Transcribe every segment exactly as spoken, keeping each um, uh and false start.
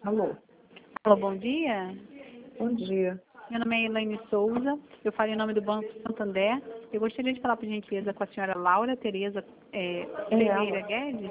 Alô, Alô, bom dia. bom dia. Meu nome é Elaine Souza, eu falo em nome do Banco Santander. Eu gostaria de falar, por gentileza, com a senhora Laura Tereza é, Ferreira ela. Guedes.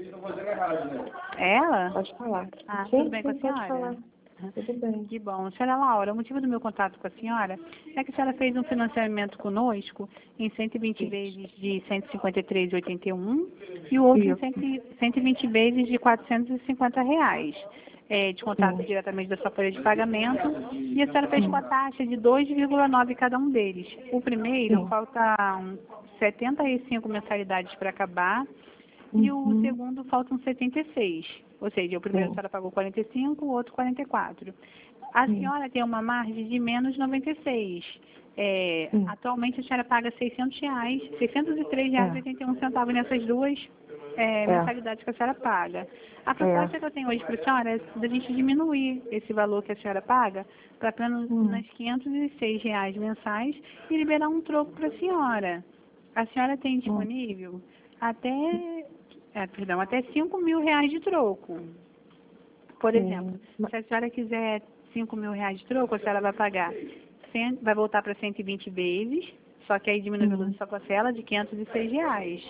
É ela? Pode falar. Ah, Sim, tudo bem com a sim, pode senhora? falar. Tudo bem. Que bom. Senhora Laura, o motivo do meu contato com a senhora é que a senhora fez um financiamento conosco em cento e vinte Isso. vezes de cento e cinquenta e três reais e oitenta e um e o outro em Isso. cento e vinte vezes de quatrocentos e cinquenta reais. É, descontado Sim. diretamente da sua folha de pagamento, e a senhora fez com a Sim. taxa de dois vírgula nove cada um deles. O primeiro, Sim. faltam setenta e cinco mensalidades para acabar, e o Uhum. segundo faltam setenta e seis. Ou seja, o primeiro a Sim. senhora pagou quarenta e cinco, o outro quarenta e quatro. A Sim. senhora tem uma margem de menos noventa e seis. É, Sim. atualmente a senhora paga seiscentos reais, seiscentos e três reais e oitenta e um centavos nessas duas é, É. mensalidades que a senhora paga. A É. proposta que eu tenho hoje para a senhora é da gente diminuir esse valor que a senhora paga para apenas Hum. quinhentos e seis reais mensais e liberar um troco para a senhora. A senhora tem Hum. disponível até, é, perdão, até cinco mil reais de troco. Por exemplo, Sim. Ma- se a senhora quiser cinco mil reais de troco, a senhora vai pagar, cem, vai voltar para cento e vinte vezes, só que aí diminui o valor Hum. da sua parcela de quinhentos e seis reais.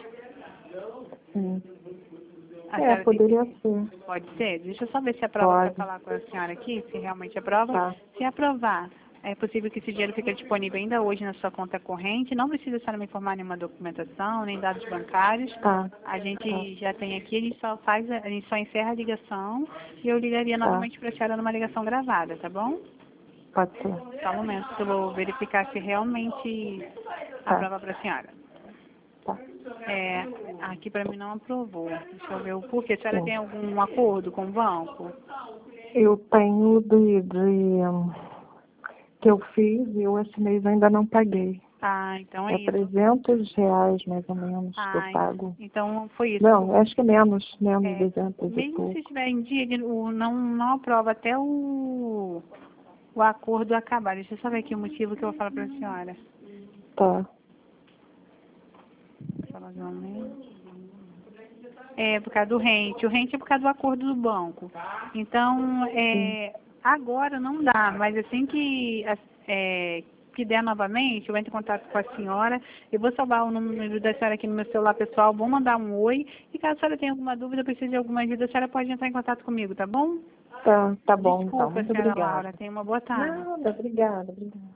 Sim. A É, senhora tem poderia que... ser. Pode ser? Deixa eu só ver se aprova para Pode. falar com a senhora aqui, se realmente aprova. Tá. Se aprovar, é possível que esse dinheiro fique disponível ainda hoje na sua conta corrente. Não precisa a senhora me informar nenhuma documentação, nem dados bancários. Tá. A gente Tá. já tem aqui, a gente só faz, a gente só encerra a ligação e eu ligaria Tá. novamente para a senhora numa ligação gravada, tá bom? Pode ser. Só um momento que eu vou verificar se realmente Tá. aprova para a senhora. Tá. É, aqui para mim não aprovou. Deixa eu ver o porquê. A senhora Sim. tem algum acordo com o banco? Eu tenho de, de hum, que eu fiz e eu esse mês ainda não paguei. Ah, então é É isso. trezentos reais, mais ou menos, que eu Ah, pago. então foi isso. Não, acho que menos, menos É, duzentos e mesmo se pouco. estiver em dia, ele o- não, não aprova até o, o acordo acabar. Deixa eu só ver aqui o motivo que eu vou falar para a senhora. Tá. Fala de um momento. É por causa do rente. O rente é por causa do acordo do banco. Então, Sim. é, agora não dá, mas assim que, é, que der novamente, eu entro em contato com a senhora. Eu vou salvar o número da senhora aqui no meu celular pessoal, vou mandar um oi. E caso a senhora tenha alguma dúvida, precise de alguma ajuda, a senhora pode entrar em contato comigo, tá bom? Tá, tá bom então. Desculpa, Muito senhora obrigada. Laura. Tenha uma boa tarde. Nada, obrigada, obrigada.